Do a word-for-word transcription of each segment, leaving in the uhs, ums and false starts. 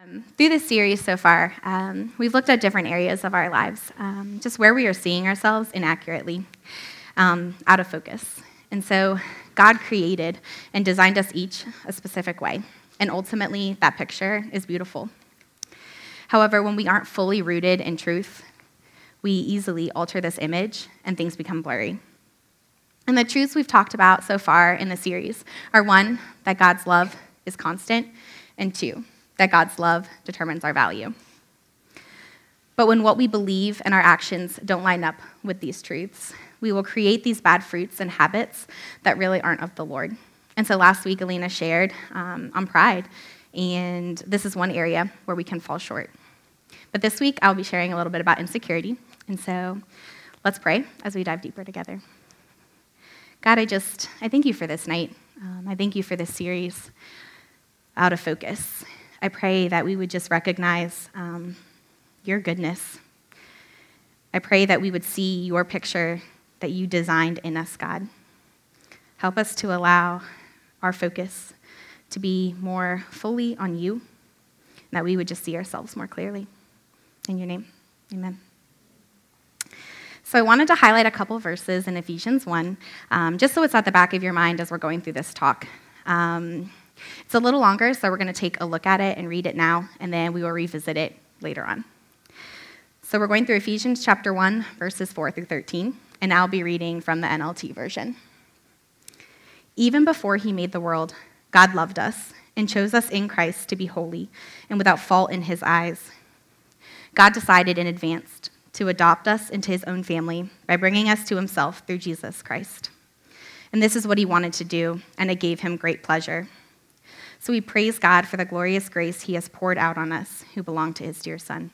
Through this series so far, um, we've looked at different areas of our lives, um, just where we are seeing ourselves inaccurately, um, out of focus. And so God created and designed us each a specific way, and ultimately that picture is beautiful. However, when we aren't fully rooted in truth, we easily alter this image and things become blurry. And the truths we've talked about so far in the series are one, that God's love is constant, and two, that God's love determines our value. But when what we believe and our actions don't line up with these truths, we will create these bad fruits and habits that really aren't of the Lord. And so last week, Alina shared um, on pride, and this is one area where we can fall short. But this week, I'll be sharing a little bit about insecurity. And so let's pray as we dive deeper together. God, I just, I thank you for this night. Um, I thank you for this series, Out of Focus. I pray that we would just recognize um, your goodness. I pray that we would see your picture that you designed in us, God. Help us to allow our focus to be more fully on you, and that we would just see ourselves more clearly. In your name, amen. So I wanted to highlight a couple verses in Ephesians one, um, just so it's at the back of your mind as we're going through this talk. Um, It's a little longer, so we're going to take a look at it and read it now, and then we will revisit it later on. So we're going through Ephesians chapter one, verses four through thirteen, and I'll be reading from the N L T version. Even before he made the world, God loved us and chose us in Christ to be holy and without fault in his eyes. God decided in advance to adopt us into his own family by bringing us to himself through Jesus Christ. And this is what he wanted to do, and it gave him great pleasure. So we praise God for the glorious grace he has poured out on us who belong to his dear Son.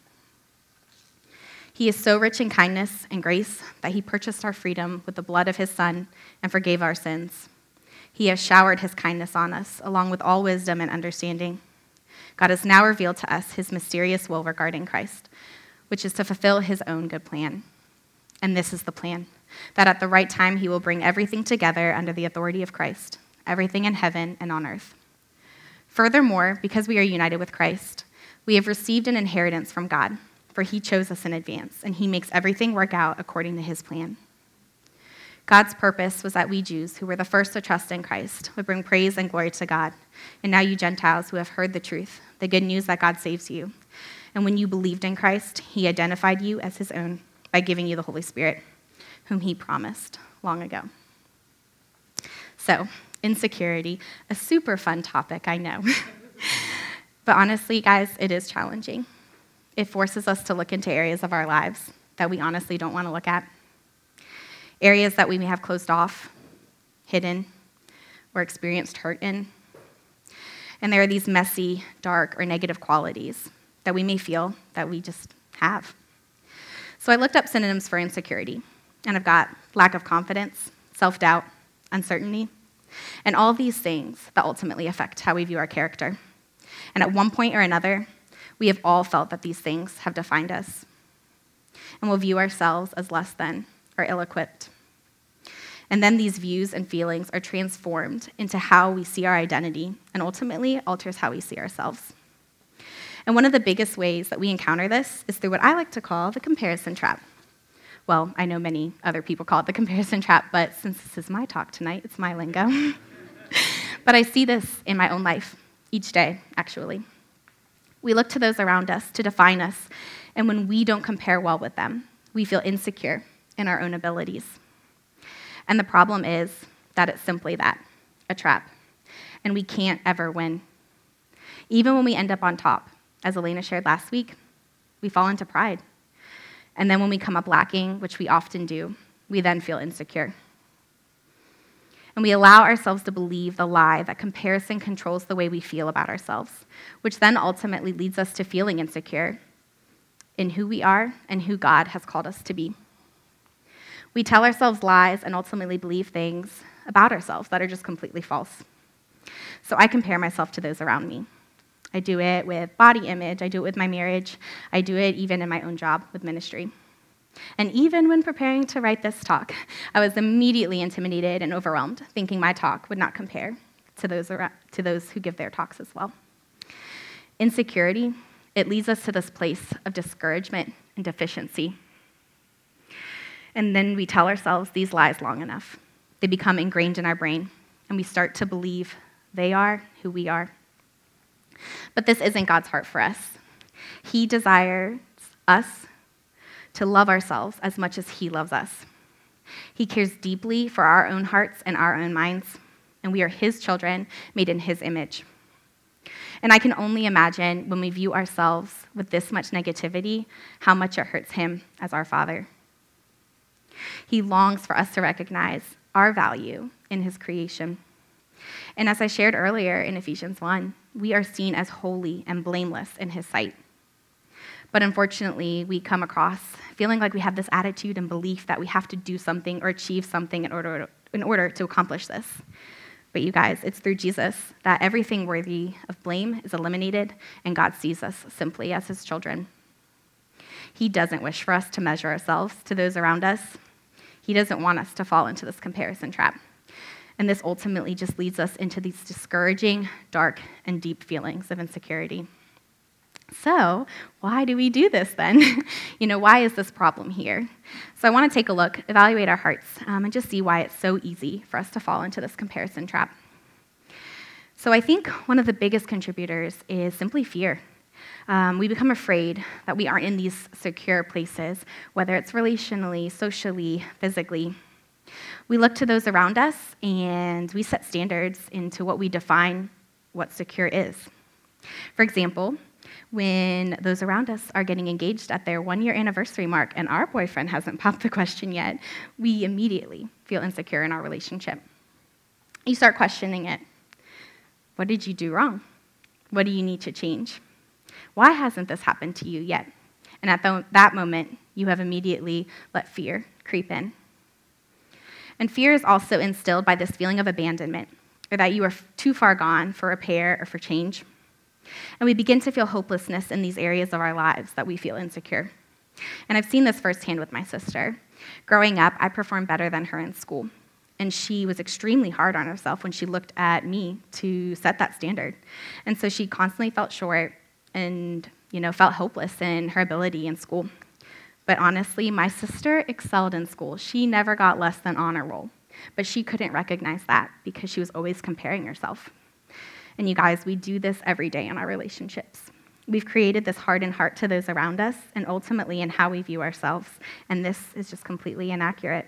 He is so rich in kindness and grace that he purchased our freedom with the blood of his Son and forgave our sins. He has showered his kindness on us, along with all wisdom and understanding. God has now revealed to us his mysterious will regarding Christ, which is to fulfill his own good plan. And this is the plan, that at the right time he will bring everything together under the authority of Christ, everything in heaven and on earth. Furthermore, because we are united with Christ, we have received an inheritance from God, for he chose us in advance, and he makes everything work out according to his plan. God's purpose was that we Jews, who were the first to trust in Christ, would bring praise and glory to God. And now you Gentiles who have heard the truth, the good news that God saves you. And when you believed in Christ, he identified you as his own by giving you the Holy Spirit, whom he promised long ago. So, insecurity, a super fun topic, I know. But honestly, guys, it is challenging. It forces us to look into areas of our lives that we honestly don't want to look at. Areas that we may have closed off, hidden, or experienced hurt in. And there are these messy, dark, or negative qualities that we may feel that we just have. So I looked up synonyms for insecurity, and I've got lack of confidence, self-doubt, uncertainty, and all of these things that ultimately affect how we view our character. And at one point or another, we have all felt that these things have defined us, and we'll view ourselves as less than or ill-equipped. And then these views and feelings are transformed into how we see our identity, and ultimately alters how we see ourselves. And one of the biggest ways that we encounter this is through what I like to call the comparison trap. Well, I know many other people call it the comparison trap, but since this is my talk tonight, it's my lingo. But I see this in my own life, each day, actually. We look to those around us to define us, and when we don't compare well with them, we feel insecure in our own abilities. And the problem is that it's simply that, a trap, and we can't ever win. Even when we end up on top, as Elena shared last week, we fall into pride. And then when we come up lacking, which we often do, we then feel insecure. And we allow ourselves to believe the lie that comparison controls the way we feel about ourselves, which then ultimately leads us to feeling insecure in who we are and who God has called us to be. We tell ourselves lies and ultimately believe things about ourselves that are just completely false. So I compare myself to those around me. I do it with body image, I do it with my marriage, I do it even in my own job with ministry. And even when preparing to write this talk, I was immediately intimidated and overwhelmed, thinking my talk would not compare to those, around, to those who give their talks as well. Insecurity, it leads us to this place of discouragement and deficiency. And then we tell ourselves these lies long enough. They become ingrained in our brain, and we start to believe they are who we are. But this isn't God's heart for us. He desires us to love ourselves as much as he loves us. He cares deeply for our own hearts and our own minds, and we are his children made in his image. And I can only imagine when we view ourselves with this much negativity, how much it hurts him as our Father. He longs for us to recognize our value in his creation. And as I shared earlier in Ephesians one, we are seen as holy and blameless in his sight. But unfortunately, we come across feeling like we have this attitude and belief that we have to do something or achieve something in order, in order to accomplish this. But you guys, it's through Jesus that everything worthy of blame is eliminated, and God sees us simply as his children. He doesn't wish for us to measure ourselves to those around us. He doesn't want us to fall into this comparison trap. And this ultimately just leads us into these discouraging, dark, and deep feelings of insecurity. So why do we do this then? you know, why is this problem here? So I want to take a look, evaluate our hearts, um, and just see why it's so easy for us to fall into this comparison trap. So I think one of the biggest contributors is simply fear. Um, we become afraid that we aren't in these secure places, whether it's relationally, socially, physically. We look to those around us, and we set standards into what we define what secure is. For example, when those around us are getting engaged at their one-year anniversary mark and our boyfriend hasn't popped the question yet, we immediately feel insecure in our relationship. You start questioning it. What did you do wrong? What do you need to change? Why hasn't this happened to you yet? And at the, that moment, you have immediately let fear creep in. And fear is also instilled by this feeling of abandonment, or that you are too far gone for repair or for change. And we begin to feel hopelessness in these areas of our lives that we feel insecure. And I've seen this firsthand with my sister. Growing up, I performed better than her in school. And she was extremely hard on herself when she looked at me to set that standard. And so she constantly felt short and, you know, felt hopeless in her ability in school. But honestly, my sister excelled in school. She never got less than honor roll. But she couldn't recognize that because she was always comparing herself. And you guys, we do this every day in our relationships. We've created this hardened heart to those around us and ultimately in how we view ourselves. And this is just completely inaccurate.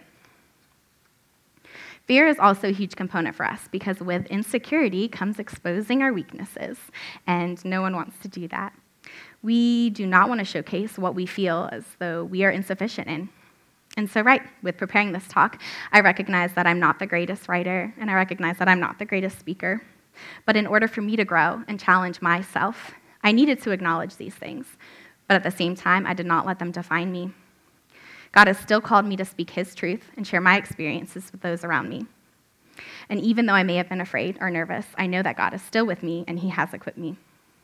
Fear is also a huge component for us because with insecurity comes exposing our weaknesses, and no one wants to do that. We do not want to showcase what we feel as though we are insufficient in. And so, right, with preparing this talk, I recognize that I'm not the greatest writer, and I recognize that I'm not the greatest speaker. But in order for me to grow and challenge myself, I needed to acknowledge these things. But at the same time, I did not let them define me. God has still called me to speak his truth and share my experiences with those around me. And even though I may have been afraid or nervous, I know that God is still with me and he has equipped me.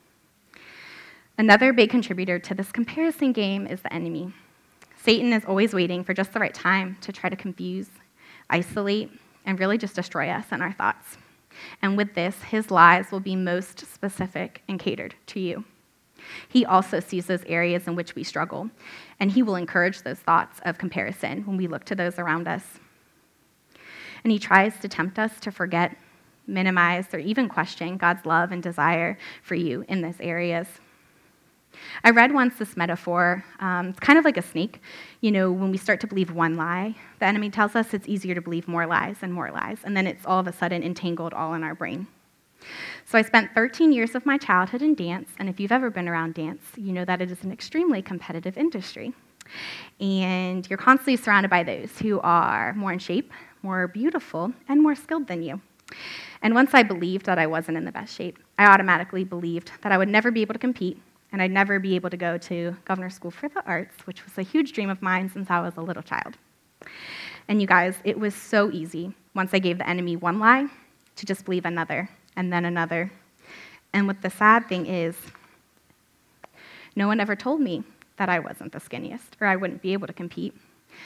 Another big contributor to this comparison game is the enemy. Satan is always waiting for just the right time to try to confuse, isolate, and really just destroy us and our thoughts. And with this, his lies will be most specific and catered to you. He also sees those areas in which we struggle, and he will encourage those thoughts of comparison when we look to those around us. And he tries to tempt us to forget, minimize, or even question God's love and desire for you in those areas. I read once this metaphor. Um, it's kind of like a snake. You know, when we start to believe one lie, the enemy tells us it's easier to believe more lies and more lies, and then it's all of a sudden entangled all in our brain. So I spent thirteen years of my childhood in dance, and if you've ever been around dance, you know that it is an extremely competitive industry. And you're constantly surrounded by those who are more in shape, more beautiful, and more skilled than you. And once I believed that I wasn't in the best shape, I automatically believed that I would never be able to compete, and I'd never be able to go to Governor's School for the Arts, which was a huge dream of mine since I was a little child. And you guys, it was so easy, once I gave the enemy one lie, to just believe another, and then another. And what the sad thing is, no one ever told me that I wasn't the skinniest, or I wouldn't be able to compete.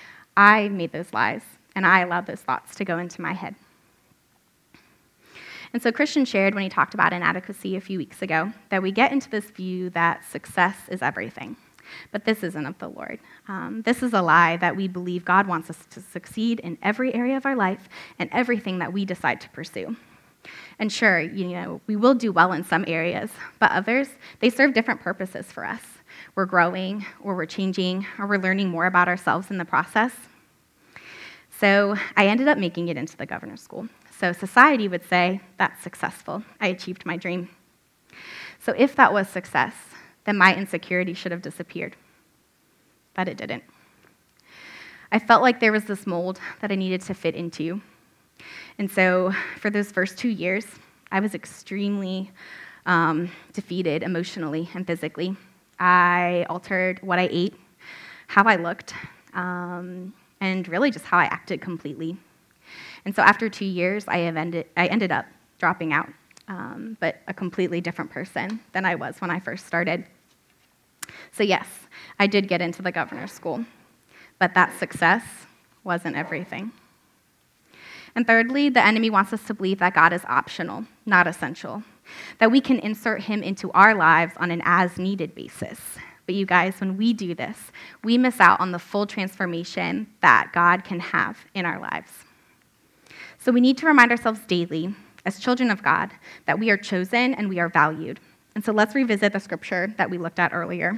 I made those lies, and I allowed those thoughts to go into my head. And so Christian shared when he talked about inadequacy a few weeks ago that we get into this view that success is everything. But this isn't of the Lord. Um, this is a lie that we believe God wants us to succeed in every area of our life and everything that we decide to pursue. And sure, you know, we will do well in some areas, but others, they serve different purposes for us. We're growing, or we're changing, or we're learning more about ourselves in the process. So I ended up making it into the governor's school. So society would say, that's successful. I achieved my dream. So if that was success, then my insecurity should have disappeared. But it didn't. I felt like there was this mold that I needed to fit into. And so for those first two years, I was extremely um, defeated emotionally and physically. I altered what I ate, how I looked, um, and really just how I acted completely. And so after two years, I, have ended, I ended up dropping out, um, but a completely different person than I was when I first started. So yes, I did get into the governor's school, but that success wasn't everything. And thirdly, the enemy wants us to believe that God is optional, not essential, that we can insert him into our lives on an as-needed basis. But you guys, when we do this, we miss out on the full transformation that God can have in our lives. So we need to remind ourselves daily, as children of God, that we are chosen and we are valued. And so let's revisit the scripture that we looked at earlier.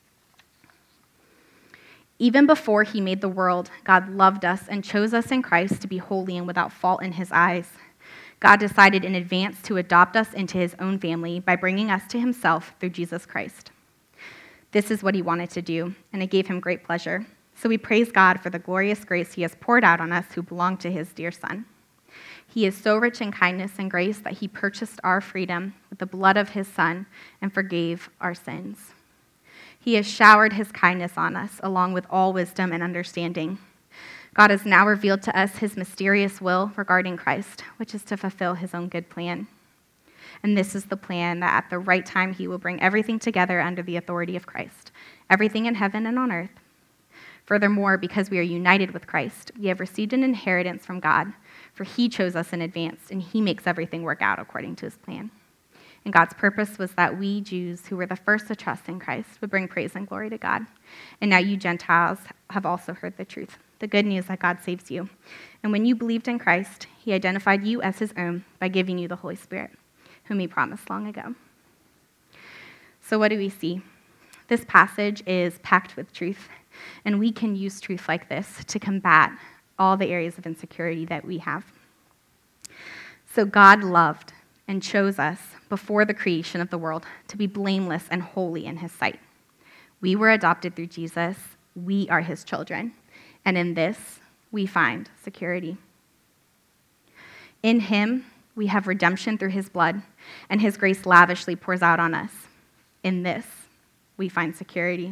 Even before he made the world, God loved us and chose us in Christ to be holy and without fault in his eyes. God decided in advance to adopt us into his own family by bringing us to himself through Jesus Christ. This is what he wanted to do, and it gave him great pleasure. So we praise God for the glorious grace he has poured out on us who belong to his dear Son. He is so rich in kindness and grace that he purchased our freedom with the blood of his Son and forgave our sins. He has showered his kindness on us, along with all wisdom and understanding. God has now revealed to us his mysterious will regarding Christ, which is to fulfill his own good plan. And this is the plan that at the right time he will bring everything together under the authority of Christ, everything in heaven and on earth. Furthermore, because we are united with Christ, we have received an inheritance from God, for he chose us in advance, and he makes everything work out according to his plan. And God's purpose was that we Jews, who were the first to trust in Christ, would bring praise and glory to God. And now you Gentiles have also heard the truth, the good news that God saves you. And when you believed in Christ, he identified you as his own by giving you the Holy Spirit, whom he promised long ago. So what do we see? This passage is packed with truth, and we can use truth like this to combat all the areas of insecurity that we have. So God loved and chose us before the creation of the world to be blameless and holy in his sight. We were adopted through Jesus. We are his children. And in this, we find security. In him, we have redemption through his blood, and his grace lavishly pours out on us. In this, we find security.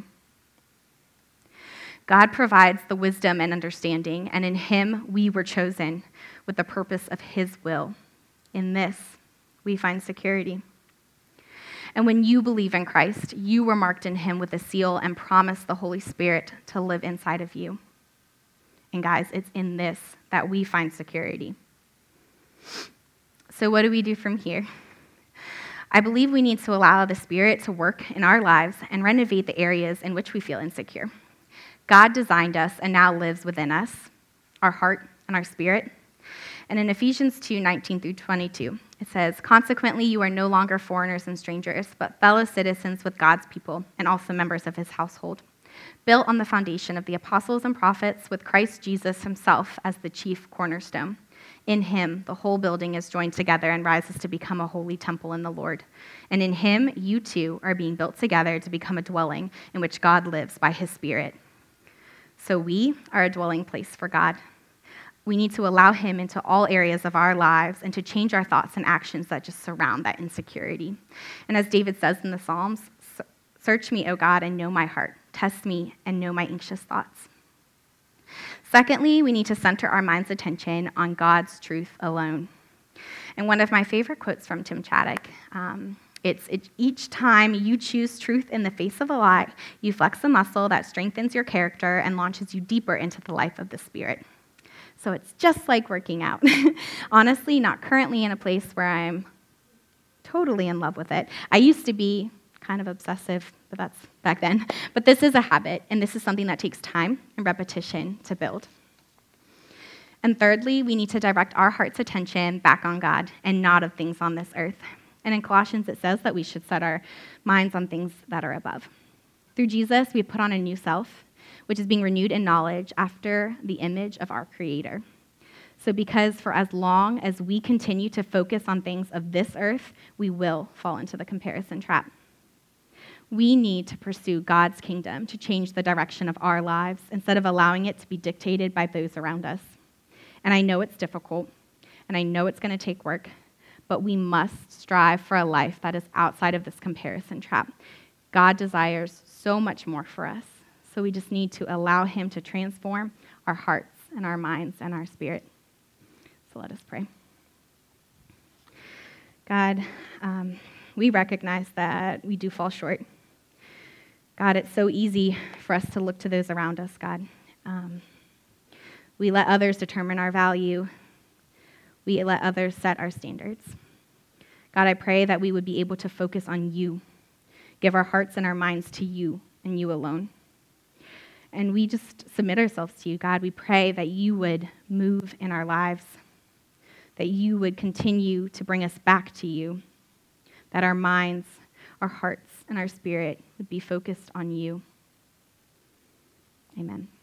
God provides the wisdom and understanding, and in him, we were chosen with the purpose of his will. In this, we find security. And when you believe in Christ, you were marked in him with a seal and promised the Holy Spirit to live inside of you. And guys, it's in this that we find security. So what do we do from here? I believe we need to allow the Spirit to work in our lives and renovate the areas in which we feel insecure. God designed us and now lives within us, our heart and our spirit. And in Ephesians two, nineteen through twenty-two, it says, "Consequently, you are no longer foreigners and strangers, but fellow citizens with God's people and also members of his household, built on the foundation of the apostles and prophets with Christ Jesus himself as the chief cornerstone. In him, the whole building is joined together and rises to become a holy temple in the Lord. And in him, you too are being built together to become a dwelling in which God lives by his Spirit." So we are a dwelling place for God. We need to allow him into all areas of our lives and to change our thoughts and actions that just surround that insecurity. And as David says in the Psalms, "Search me, O God, and know my heart. Test me and know my anxious thoughts." Secondly, we need to center our mind's attention on God's truth alone. And one of my favorite quotes from Tim Chaddock, um, it's it, each time you choose truth in the face of a lie, you flex a muscle that strengthens your character and launches you deeper into the life of the Spirit. So it's just like working out. Honestly, not currently in a place where I'm totally in love with it. I used to be kind of obsessive, but that's back then. But this is a habit, and this is something that takes time and repetition to build. And thirdly, we need to direct our heart's attention back on God and not of things on this earth. And in Colossians, it says that we should set our minds on things that are above. Through Jesus, we put on a new self, which is being renewed in knowledge after the image of our Creator. So because for as long as we continue to focus on things of this earth, we will fall into the comparison trap. We need to pursue God's kingdom to change the direction of our lives instead of allowing it to be dictated by those around us. And I know it's difficult, and I know it's going to take work, but we must strive for a life that is outside of this comparison trap. God desires so much more for us, so we just need to allow him to transform our hearts and our minds and our spirit. So let us pray. God, um, we recognize that we do fall short. God, it's so easy for us to look to those around us, God. Um, we let others determine our value. We let others set our standards. God, I pray that we would be able to focus on you, give our hearts and our minds to you and you alone. And we just submit ourselves to you, God. We pray that you would move in our lives, that you would continue to bring us back to you, that our minds, our hearts, and our spirit would be focused on you. Amen.